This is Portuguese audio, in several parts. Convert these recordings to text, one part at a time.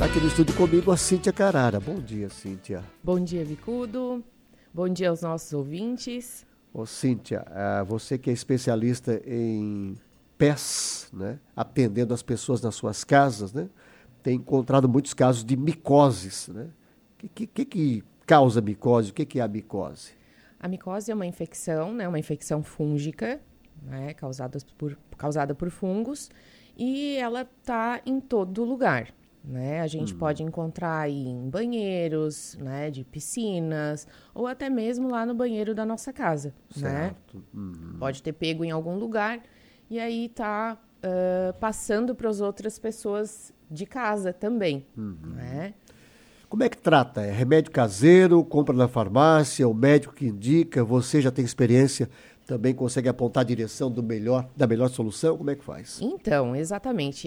Está aqui no estúdio comigo a Cíntia Carrara. Bom dia, Cíntia. Bom dia, Bicudo. Bom dia aos nossos ouvintes. Ô, Cíntia, você que é especialista em pés, né, atendendo as pessoas nas suas casas, né, tem encontrado muitos casos de micoses, né? O que causa micose? O que é a micose? A micose é uma infecção, né, uma infecção fúngica, né, causada por fungos, e ela está em todo lugar. Né? A gente pode encontrar aí em banheiros, né, de piscinas, ou até mesmo lá no banheiro da nossa casa. Certo. Né? Pode ter pego em algum lugar e aí tá passando para as outras pessoas de casa também. Né? Como é que trata? É remédio caseiro, compra na farmácia, o médico que indica, você já tem experiência, também consegue apontar a direção da melhor solução? Como é que faz? Então, exatamente.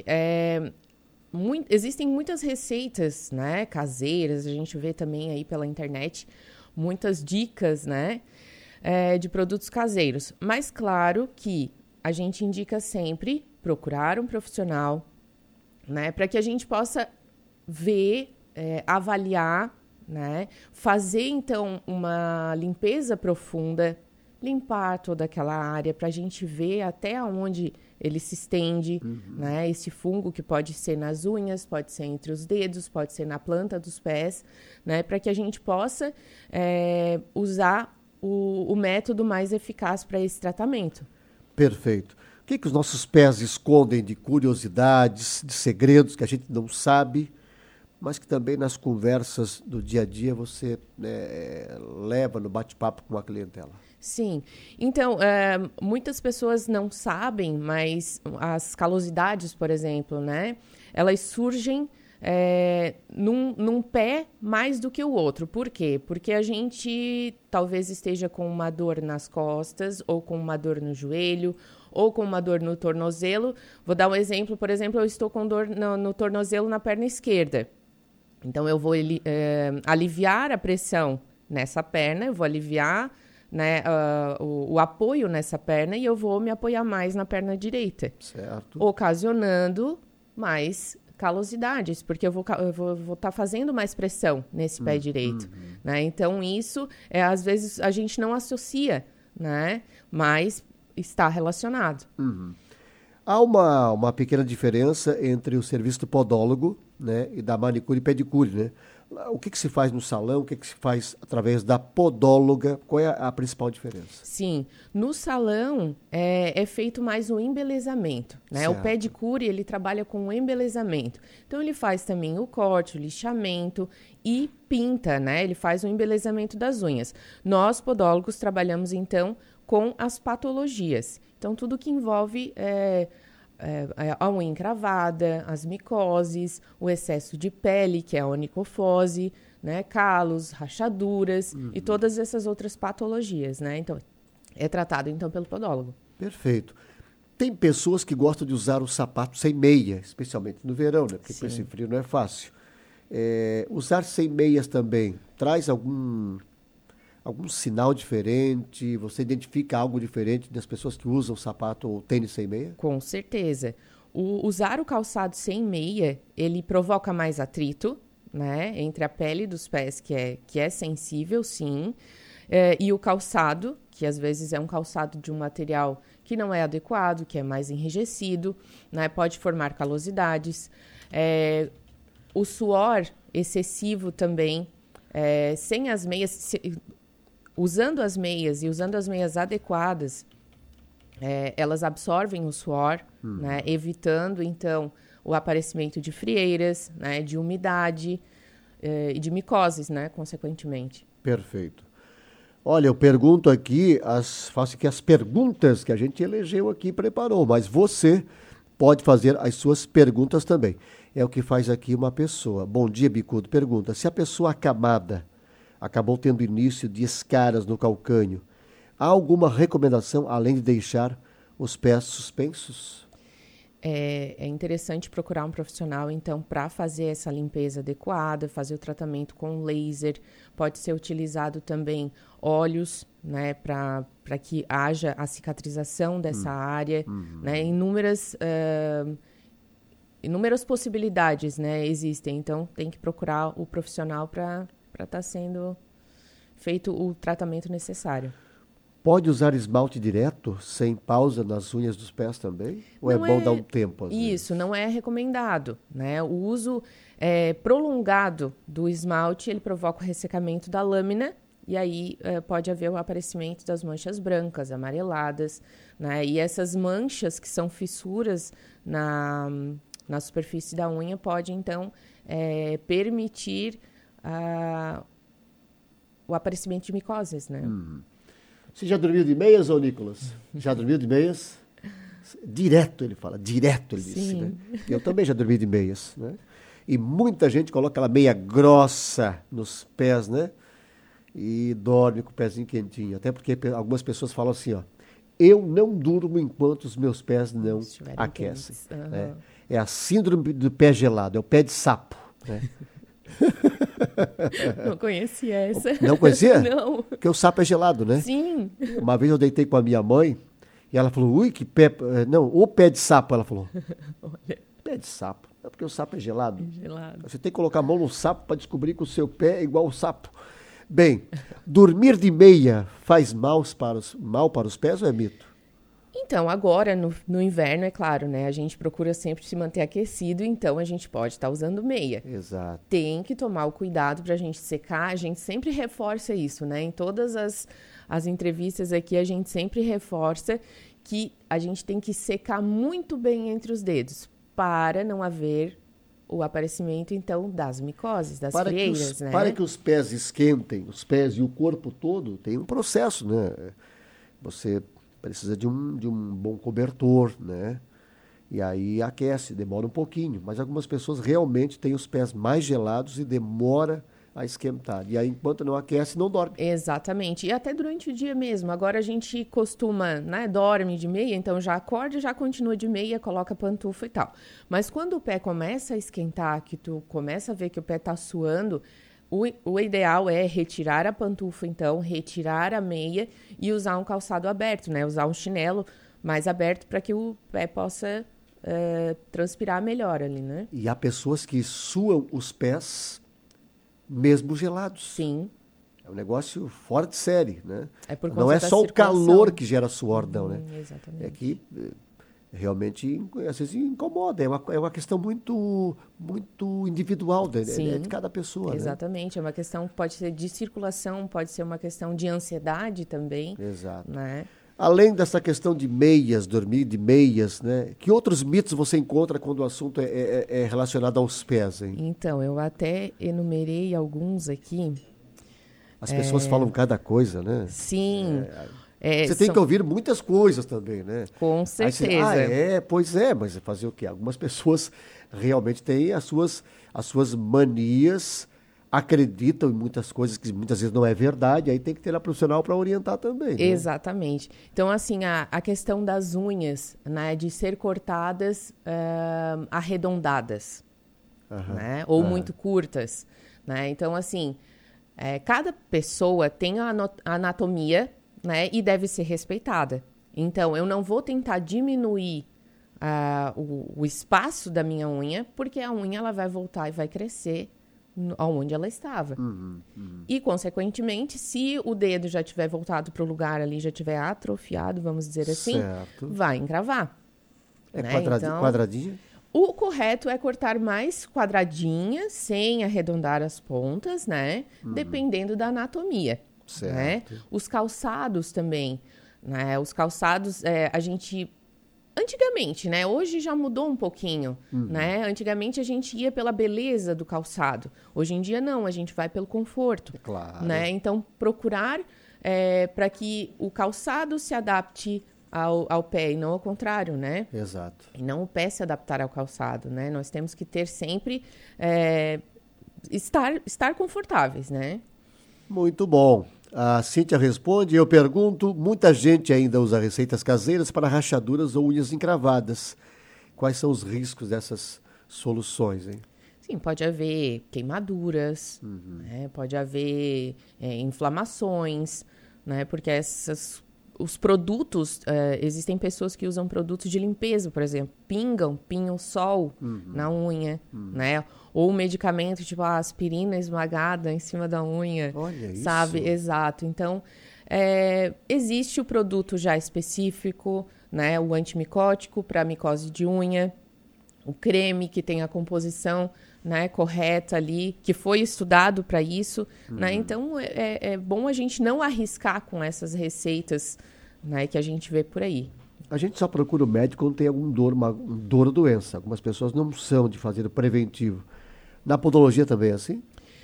Existem muitas receitas, né, caseiras, a gente vê também aí pela internet muitas dicas, né, de produtos caseiros. Mas claro que a gente indica sempre procurar um profissional, né, para que a gente possa ver, avaliar, né, fazer então uma limpeza profunda, limpar toda aquela área para a gente ver até onde ele se estende, né? Esse fungo que pode ser nas unhas, pode ser entre os dedos, pode ser na planta dos pés, né? Para que a gente possa usar o método mais eficaz para esse tratamento. Perfeito. O que os nossos pés escondem de curiosidades, de segredos que a gente não sabe, mas que também nas conversas do dia a dia você leva no bate-papo com a clientela? Sim. Então, muitas pessoas não sabem, mas as calosidades, por exemplo, né? Elas surgem num pé mais do que o outro. Por quê? Porque a gente talvez esteja com uma dor nas costas, ou com uma dor no joelho, ou com uma dor no tornozelo. Vou dar um exemplo. Por exemplo, eu estou com dor no tornozelo na perna esquerda. Então, eu vou aliviar a pressão nessa perna, eu vou aliviar, né, o apoio nessa perna e eu vou me apoiar mais na perna direita. Certo. Ocasionando mais calosidades, porque eu vou estar fazendo mais pressão nesse pé direito. Né? Então, isso, às vezes, a gente não associa, né, mas está relacionado. Há uma pequena diferença entre o serviço do podólogo, né, e da manicure e pedicure, né? O que se faz no salão, o que se faz através da podóloga? Qual é a principal diferença? Sim, no salão é feito mais um embelezamento, né? O pedicure, ele trabalha com o embelezamento. Então, ele faz também o corte, o lixamento e pinta, né? Ele faz o embelezamento das unhas. Nós, podólogos, trabalhamos, então, com as patologias. Então, tudo que envolve a unha encravada, as micoses, o excesso de pele, que é a onicofose, né, calos, rachaduras e todas essas outras patologias, né? Então, é tratado, então, pelo podólogo. Perfeito. Tem pessoas que gostam de usar o sapato sem meia, especialmente no verão, né? Porque com esse frio não é fácil. Usar sem meias também traz algum sinal diferente? Você identifica algo diferente das pessoas que usam sapato ou tênis sem meia? Com certeza. Usar o calçado sem meia, ele provoca mais atrito, né, entre a pele dos pés, que é sensível, sim, e o calçado, que às vezes é um calçado de um material que não é adequado, que é mais enrijecido, né, pode formar calosidades. O suor excessivo também, sem as meias... Usando as meias e usando as meias adequadas, elas absorvem o suor, né, evitando, então, o aparecimento de frieiras, né, de umidade e de micoses, né, consequentemente. Perfeito. Olha, eu pergunto aqui, faço aqui as perguntas que a gente elegeu aqui e preparou, mas você pode fazer as suas perguntas também. É o que faz aqui uma pessoa. Bom dia, Bicudo. Pergunta, se a pessoa acamada acabou tendo início de escaras no calcânio, há alguma recomendação além de deixar os pés suspensos? É interessante procurar um profissional, então, para fazer essa limpeza adequada, fazer o tratamento com laser. Pode ser utilizado também óleos, né, para que haja a cicatrização dessa área, né, inúmeras possibilidades, né, existem. Então, tem que procurar o profissional para estar sendo feito o tratamento necessário. Pode usar esmalte direto, sem pausa nas unhas dos pés também? Ou Não é bom dar um tempo? Isso, não é recomendado, né? O uso prolongado do esmalte, ele provoca o ressecamento da lâmina e aí pode haver o aparecimento das manchas brancas, amareladas, né? E essas manchas que são fissuras na superfície da unha pode, então, permitir o aparecimento de micoses, né? Você já dormiu de meias, ô Nicolas? Já dormiu de meias? Direto, ele fala. Direto, ele disse, né? Eu também já dormi de meias, né? E muita gente coloca aquela meia grossa nos pés, né? E dorme com o pezinho quentinho. Até porque algumas pessoas falam assim, ó. Eu não durmo enquanto os meus pés não aquecem. Né? É a síndrome do pé gelado, é o pé de sapo, né? Não conhecia essa. Não conhecia? Não. Porque o sapo é gelado, né? Sim. Uma vez eu deitei com a minha mãe e ela falou, ui, que pé... Não, o pé de sapo, ela falou. Olha. Pé de sapo. É porque o sapo é gelado. Gelado. Você tem que colocar a mão no sapo para descobrir que o seu pé é igual ao sapo. Bem, dormir de meia faz mal para os pés ou é mito? Então, agora, no inverno, é claro, né? A gente procura sempre se manter aquecido, então a gente pode estar usando meia. Exato. Tem que tomar o cuidado para a gente secar, a gente sempre reforça isso, né? Em todas as entrevistas aqui, a gente sempre reforça que a gente tem que secar muito bem entre os dedos, para não haver o aparecimento, então, das micoses, das frieiras, né? Para que os pés esquentem, os pés e o corpo todo, tem um processo, né? Você precisa de um bom cobertor, né? E aí aquece, demora um pouquinho. Mas algumas pessoas realmente têm os pés mais gelados e demora a esquentar. E aí, enquanto não aquece, não dorme. Exatamente. E até durante o dia mesmo. Agora a gente costuma, né, dorme de meia, então já acorda, já continua de meia, coloca pantufa e tal. Mas quando o pé começa a esquentar, que tu começa a ver que o pé tá suando, o ideal é retirar a pantufa, então, retirar a meia e usar um calçado aberto, né? Usar um chinelo mais aberto para que o pé possa transpirar melhor ali, né? E há pessoas que suam os pés mesmo gelados. Sim. É um negócio fora de série, né? É por conta não é da só o circulação. calor que gera suor, não, né? Exatamente. É que realmente, às vezes, incomoda. É uma questão muito individual de cada pessoa. Exatamente. Né? É uma questão que pode ser de circulação, pode ser uma questão de ansiedade também. Exato. Né? Além dessa questão de meias, dormir de meias, né? Que outros mitos você encontra quando o assunto é relacionado aos pés, hein? Então, eu até enumerei alguns aqui. As pessoas falam cada coisa, né? Sim. Você tem que ouvir muitas coisas também, né? Com certeza. Aí você, pois é, mas fazer o quê? Algumas pessoas realmente têm as suas manias, acreditam em muitas coisas que muitas vezes não é verdade, aí tem que ter a profissional para orientar também. Né? Exatamente. Então, assim, a questão das unhas, né, de ser cortadas arredondadas, né, ou muito curtas, né? Então, assim, cada pessoa tem a anatomia, né, e deve ser respeitada. Então, eu não vou tentar diminuir o espaço da minha unha, porque a unha ela vai voltar e vai crescer onde ela estava. E, consequentemente, se o dedo já tiver voltado para o lugar ali, já tiver atrofiado, vamos dizer assim, vai encravar. É né? quadradinha? O correto é cortar mais quadradinha, sem arredondar as pontas, né? Dependendo da anatomia. Certo. Né? Os calçados também. Né? Os calçados, a gente... Antigamente, né? Hoje já mudou um pouquinho, né? Antigamente a gente ia pela beleza do calçado. Hoje em dia não, a gente vai pelo conforto. Claro. Né? Então, procurar para que o calçado se adapte ao pé e não ao contrário, né? Exato. E não o pé se adaptar ao calçado, né? Nós temos que ter sempre... estar confortáveis, né? Muito bom. A Cíntia responde, eu pergunto, muita gente ainda usa receitas caseiras para rachaduras ou unhas encravadas. Quais são os riscos dessas soluções, hein? Sim, pode haver queimaduras, né? Pode haver inflamações, né? Porque os produtos, existem pessoas que usam produtos de limpeza, por exemplo, pinham sol na unha, né? Ou medicamento, tipo a aspirina esmagada em cima da unha. Olha sabe? isso. Exato. Então, existe o produto já específico, né? O antimicótico para micose de unha, o creme que tem a composição, né, correta ali, que foi estudado para isso, né? Então, é bom a gente não arriscar com essas receitas, né, que a gente vê por aí. A gente só procura o médico quando tem algum dor ou doença. Algumas pessoas não são de fazer o preventivo. Na podologia também é assim?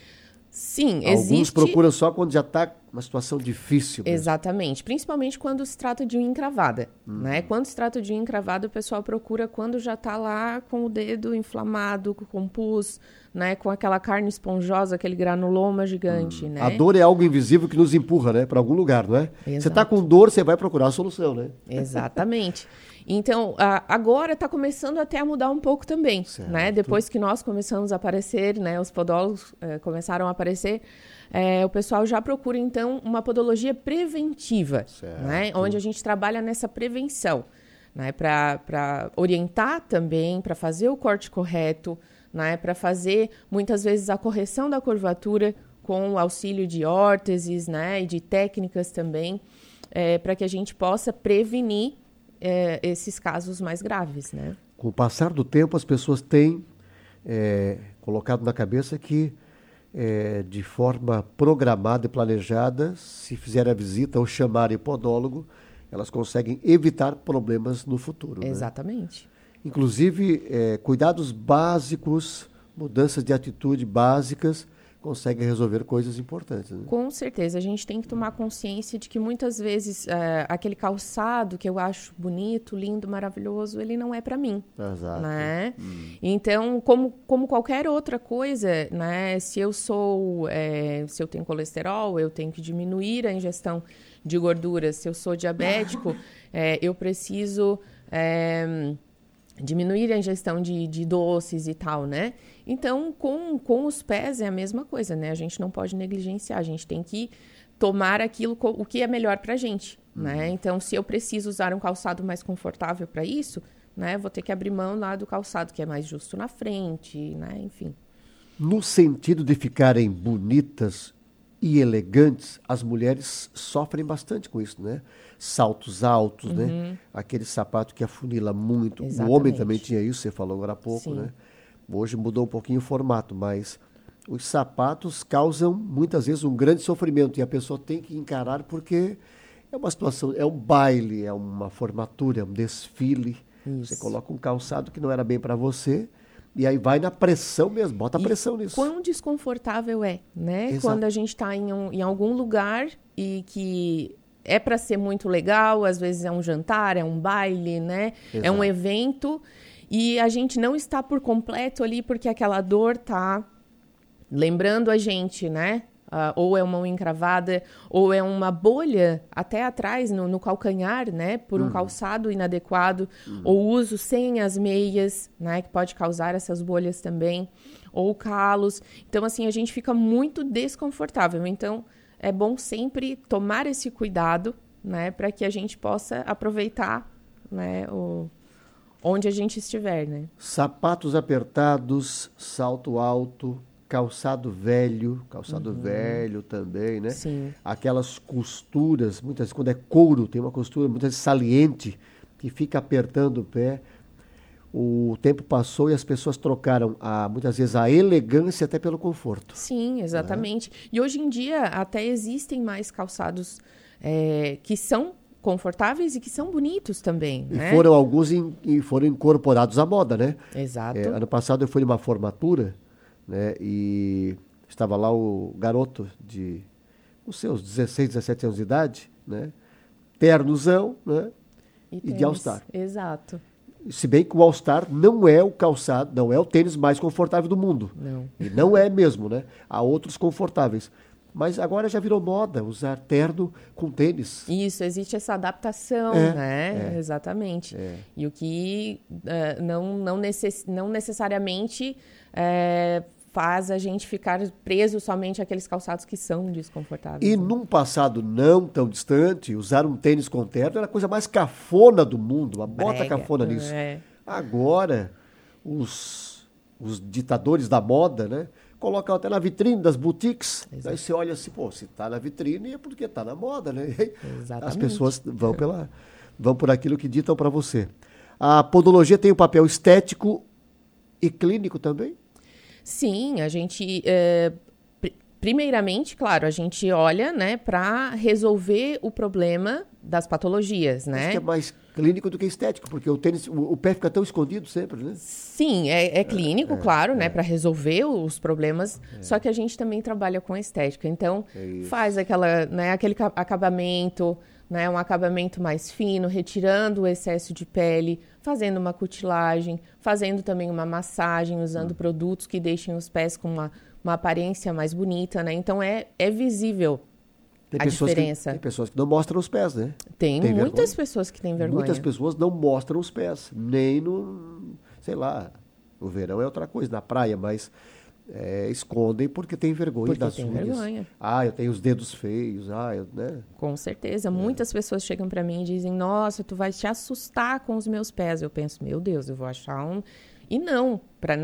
Sim, Alguns existe... procuram só quando já está uma situação difícil mesmo. Exatamente, principalmente quando se trata de unha encravada, né? Quando se trata de unha encravada, o pessoal procura quando já está lá com o dedo inflamado, com pus, né? Com aquela carne esponjosa, aquele granuloma gigante, né? A dor é algo invisível que nos empurra, né, para algum lugar, não é? Exato. Você está com dor, você vai procurar a solução, né? Exatamente. Então, agora está começando até a mudar um pouco também, né? Depois que nós começamos a aparecer, né? Os podólogos começaram a aparecer, o pessoal já procura, então, uma podologia preventiva, né? Onde a gente trabalha nessa prevenção, né? Para orientar também, para fazer o corte correto, né? Para fazer, muitas vezes, a correção da curvatura com o auxílio de órteses, né? E de técnicas também, para que a gente possa prevenir esses casos mais graves, né? Com o passar do tempo, as pessoas têm colocado na cabeça que, de forma programada e planejada, se fizer a visita ou chamar o podólogo, elas conseguem evitar problemas no futuro. Exatamente. Né? Inclusive, cuidados básicos, mudanças de atitude básicas, conseguem resolver coisas importantes. Né? Com certeza, a gente tem que tomar consciência de que muitas vezes aquele calçado que eu acho bonito, lindo, maravilhoso, ele não é para mim. Exato. Né? Então, como qualquer outra coisa, né? Se eu tenho colesterol, eu tenho que diminuir a ingestão de gorduras. Se eu sou diabético, eu preciso diminuir a ingestão de doces e tal, né? Então, com os pés é a mesma coisa, né? A gente não pode negligenciar, a gente tem que tomar o que é melhor pra gente, né? Então, se eu preciso usar um calçado mais confortável para isso, né? Vou ter que abrir mão lá do calçado que é mais justo na frente, né? Enfim. No sentido de ficarem bonitas e elegantes, as mulheres sofrem bastante com isso, né? Saltos altos, né? Aquele sapato que afunila muito. Exatamente. O homem também tinha isso, você falou agora há pouco, Sim. né? Hoje mudou um pouquinho o formato, mas os sapatos causam muitas vezes um grande sofrimento e a pessoa tem que encarar porque é uma situação, é um baile, é uma formatura, é um desfile. Isso. Você coloca um calçado que não era bem para você e aí vai na pressão mesmo, bota pressão nisso. Quão desconfortável né? Exato. Quando a gente está em algum lugar e que é para ser muito legal, às vezes é um jantar, é um baile, né? Exato. É um evento e a gente não está por completo ali porque aquela dor tá lembrando a gente, né? Ou é uma unha encravada, ou é uma bolha até atrás no calcanhar, né? Por um calçado inadequado, ou uso sem as meias, né? Que pode causar essas bolhas também, ou calos. Então, assim, a gente fica muito desconfortável. Então, é bom sempre tomar esse cuidado, né? Para que a gente possa aproveitar, né? Onde a gente estiver, né? Sapatos apertados, salto alto, calçado velho também, né? Sim. Aquelas costuras, muitas vezes quando é couro, tem uma costura muitas vezes saliente, que fica apertando o pé. O tempo passou e as pessoas trocaram, muitas vezes, a elegância até pelo conforto. Sim, exatamente. E hoje em dia até existem mais calçados que são confortáveis e que são bonitos também, E né? foram alguns e foram incorporados à moda, né? Exato. Ano passado eu fui numa formatura, né? E estava lá o garoto de os seus 16, 17 anos de idade, né? Ternozão, né? E de All-Star. Exato. Se bem que o All-Star não é o calçado, não é o tênis mais confortável do mundo. Não. E não é mesmo, né? Há outros confortáveis. Mas agora já virou moda usar terno com tênis. Isso, existe essa adaptação, né? Exatamente. E o que não necessariamente faz a gente ficar preso somente àqueles calçados que são desconfortáveis. E num passado não tão distante, usar um tênis com terno era a coisa mais cafona do mundo, uma bota Brega. cafona nisso. Agora, os ditadores da moda, né, colocam até na vitrine das boutiques. Exato. Aí você olha assim, pô, se tá na vitrine é porque tá na moda, né? Exatamente. As pessoas vão por aquilo que ditam para você. A podologia tem um papel estético e clínico também? Sim, a gente... primeiramente, claro, a gente olha, né, para resolver o problema das patologias, né? Acho que é mais clínico do que estético, porque o tênis, o pé fica tão escondido sempre, né? Sim, é clínico, claro, né, para resolver os problemas, só que a gente também trabalha com estética, então faz aquela, né, aquele acabamento, né, um acabamento mais fino, retirando o excesso de pele, fazendo uma cutilagem, fazendo também uma massagem, usando produtos que deixem os pés com uma aparência mais bonita, né? Então é visível a diferença. Tem pessoas que não mostram os pés, né? Tem muitas pessoas que têm vergonha. Muitas pessoas não mostram os pés, nem no, sei lá, o verão é outra coisa, na praia, mas escondem porque tem vergonha das unhas. Vergonha. Ah, eu tenho os dedos feios, né? Com certeza. Muitas pessoas chegam para mim e dizem, nossa, tu vai te assustar com os meus pés. Eu penso, meu Deus, eu vou achar um... E não,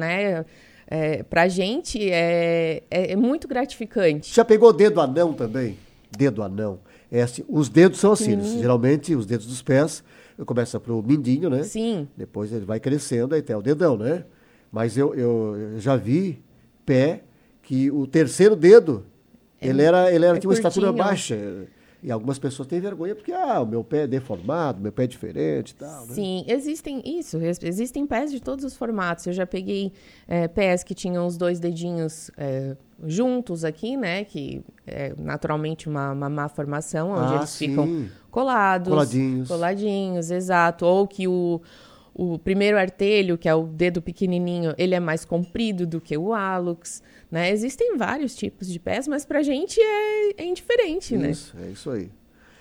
pra gente é muito gratificante. Já pegou dedo anão também? Dedo anão. Assim, os dedos são assim, geralmente os dedos dos pés, começa pro mindinho, né? Sim. Depois ele vai crescendo até o dedão, né? Mas eu já vi pé que o terceiro dedo, ele tinha uma estatura baixa. E algumas pessoas têm vergonha porque, o meu pé é deformado, meu pé é diferente e tal, né? Sim, existem pés de todos os formatos. Eu já peguei pés que tinham os dois dedinhos juntos aqui, né? Que é naturalmente uma má formação, onde eles ficam coladinhos, exato. Ou que o primeiro artelho, que é o dedo pequenininho, ele é mais comprido do que o hálux, né? Existem vários tipos de pés, mas pra gente é indiferente, né? Isso, é isso aí.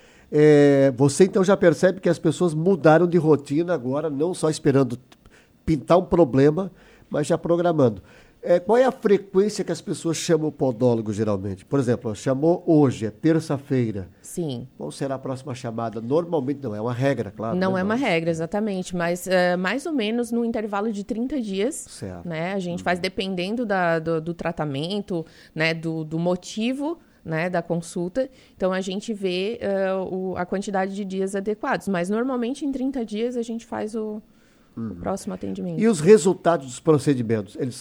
Você então já percebe que as pessoas mudaram de rotina agora, não só esperando pintar um problema, mas já programando. Qual é a frequência que as pessoas chamam o podólogo geralmente? Por exemplo, chamou hoje, é terça-feira. Sim. Qual será a próxima chamada? Normalmente não, é uma regra, claro. Não é uma regra, exatamente, mas mais ou menos no intervalo de 30 dias, certo. Né? A gente faz dependendo do tratamento, né? Do motivo, né? Da consulta. Então, a gente vê a quantidade de dias adequados, mas normalmente em 30 dias a gente faz o próximo atendimento. E os resultados dos procedimentos, eles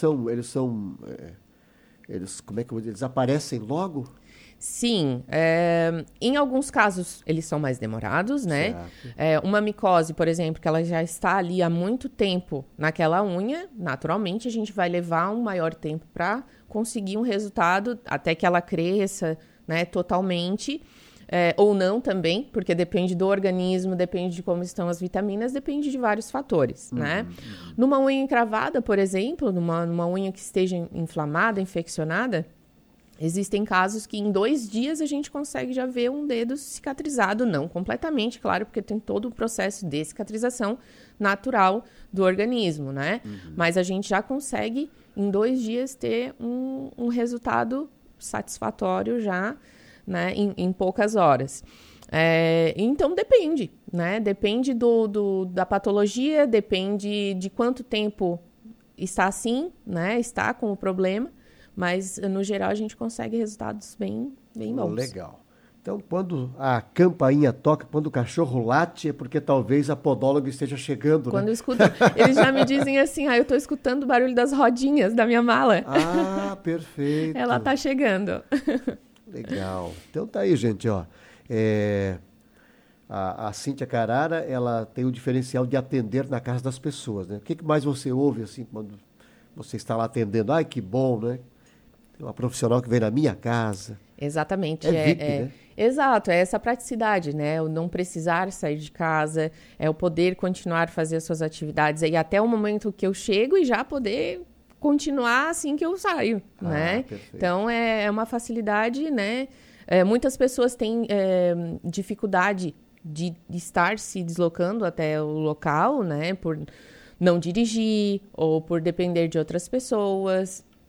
como é que eu vou dizer? Eles aparecem logo? Sim, em alguns casos eles são mais demorados, né? Uma micose, por exemplo, que ela já está ali há muito tempo naquela unha, naturalmente a gente vai levar um maior tempo para conseguir um resultado até que ela cresça, né, totalmente. Ou não também, porque depende do organismo, depende de como estão as vitaminas, depende de vários fatores, né? Numa unha encravada, por exemplo, numa unha que esteja inflamada, infeccionada, existem casos que em 2 dias a gente consegue já ver um dedo cicatrizado, não completamente, claro, porque tem todo o processo de cicatrização natural do organismo, né? Mas a gente já consegue, em 2 dias, ter um resultado satisfatório já, né, em poucas horas. Então, depende, né? Depende da patologia, depende de quanto tempo está assim, né? Está com o problema, mas, no geral, a gente consegue resultados bem bons. Legal. Então, quando a campainha toca, quando o cachorro late, é porque talvez a podóloga esteja chegando, Quando né? eu escuto, eles já me dizem assim, eu estou escutando o barulho das rodinhas da minha mala. Ah, perfeito. Ela está chegando. Legal. Então tá aí, gente, ó. A Cíntia Carrara, ela tem o diferencial de atender na casa das pessoas, né? O que mais você ouve, assim, quando você está lá atendendo? Ai, que bom, né? Tem uma profissional que vem na minha casa. Exatamente. VIP, né? Exato, é essa praticidade, né? O não precisar sair de casa, é o poder continuar a fazer as suas atividades e até o momento que eu chego e já poder continuar assim que eu saio, né? Perfeito. Então, é uma facilidade, né? Muitas pessoas têm dificuldade de estar se deslocando até o local, né? Por não dirigir ou por depender de outras pessoas,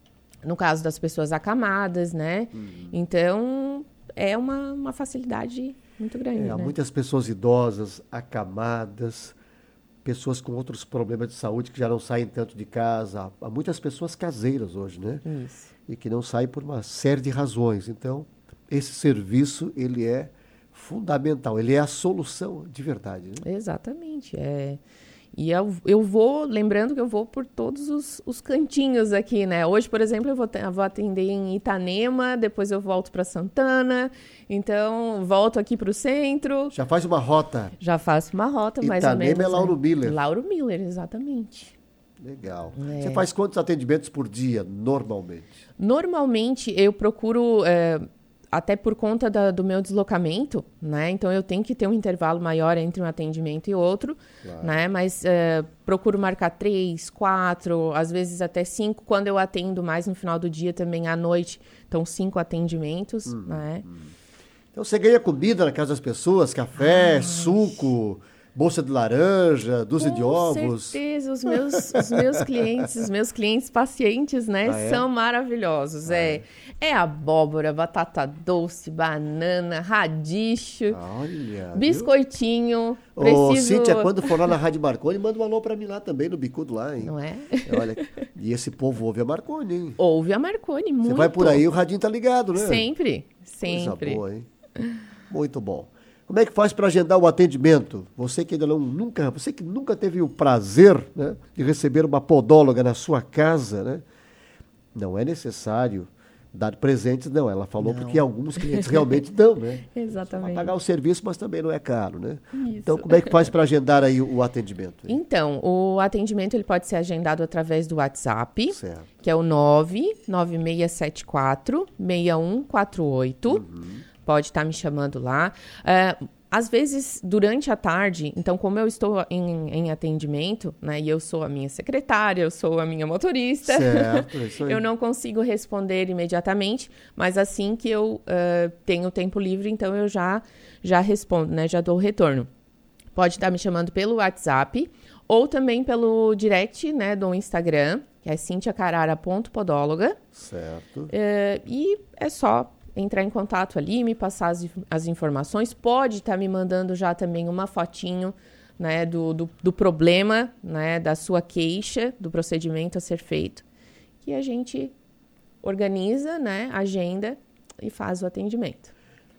No caso das pessoas acamadas, né? Então, é uma facilidade muito grande, Há né? muitas pessoas idosas, acamadas, pessoas com outros problemas de saúde que já não saem tanto de casa. Há muitas pessoas caseiras hoje, né? Isso. E que não saem por uma série de razões. Então, esse serviço, ele é fundamental, ele é a solução de verdade, né? Exatamente. E eu vou, lembrando que eu vou por todos os cantinhos aqui, né? Hoje, por exemplo, eu vou atender em Itanema, depois eu volto para Santana, então volto aqui para o centro. Já faz uma rota. Já faço uma rota, mais ou menos. Itanema é Lauro Miller. Lauro Miller, exatamente. Legal. Você faz quantos atendimentos por dia, normalmente? Normalmente, eu procuro... até por conta do meu deslocamento, né? Então, eu tenho que ter um intervalo maior entre um atendimento e outro, Claro. né? Mas procuro marcar 3, 4, às vezes até 5, quando eu atendo mais no final do dia também à noite. Então, 5 atendimentos, né? Então, você ganha comida na casa das pessoas, café, suco, bolsa de laranja, dúzia de ovos. Com certeza, os meus clientes pacientes, né, são maravilhosos. É abóbora, batata doce, banana, radicho, Olha, biscoitinho. Ô, Cíntia, quando for lá na Rádio Marconi, manda um alô pra mim lá também, no Bicudo lá, hein? Não é? Olha, e esse povo ouve a Marconi, hein? Ouve a Marconi, muito. Você vai por aí, o radinho tá ligado, né? Sempre. Coisa boa, hein? Muito bom. Como é que faz para agendar o atendimento? Você que nunca teve o prazer, né, de receber uma podóloga na sua casa, né? Não é necessário dar presentes, não. Ela falou porque alguns clientes realmente dão, né? Exatamente. Para pagar o serviço, mas também não é caro, né? Isso. Então, como é que faz para agendar aí o atendimento? Então, o atendimento ele pode ser agendado através do WhatsApp, Certo. que é o 99674-6148. Pode estar me chamando lá. Às vezes, durante a tarde, então, como eu estou em atendimento, né, e eu sou a minha secretária, eu sou a minha motorista, Certo, isso aí. eu não consigo responder imediatamente, mas assim que eu tenho tempo livre, então eu já respondo, né, já dou o retorno. Pode estar me chamando pelo WhatsApp ou também pelo direct, né, do Instagram, que é cintiacarara.podóloga. Certo. E é só entrar em contato ali, me passar as informações. Pode estar me mandando já também uma fotinho, né, do problema, né, da sua queixa, do procedimento a ser feito, que a gente organiza, né, agenda e faz o atendimento.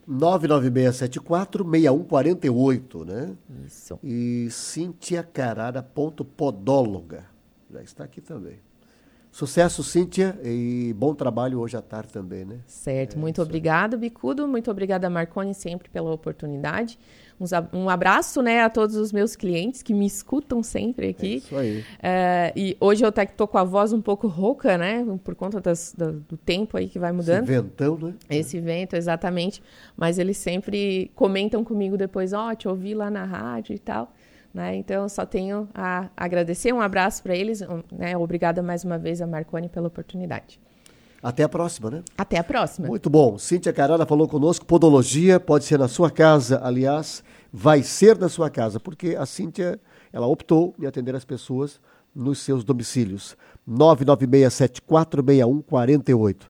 99674-6148, né? Isso. E cintiacarara.podóloga. Já está aqui também. Sucesso, Cíntia, e bom trabalho hoje à tarde também, né? Certo. Muito obrigada, Bicudo. Muito obrigada, Marconi, sempre pela oportunidade. Um abraço, né, a todos os meus clientes que me escutam sempre aqui. Isso aí. E hoje eu até estou com a voz um pouco rouca, né? Por conta do tempo aí que vai mudando. Esse ventão, né? Esse vento, exatamente. Mas eles sempre comentam comigo depois, te ouvi lá na rádio e tal. Né? Então, eu só tenho a agradecer. Um abraço para eles. Né? Obrigada mais uma vez a Marconi pela oportunidade. Até a próxima, né? Até a próxima. Muito bom. Cíntia Carara falou conosco. Podologia pode ser na sua casa. Aliás, vai ser na sua casa, porque a Cíntia, ela optou em atender as pessoas nos seus domicílios. 99674-6148.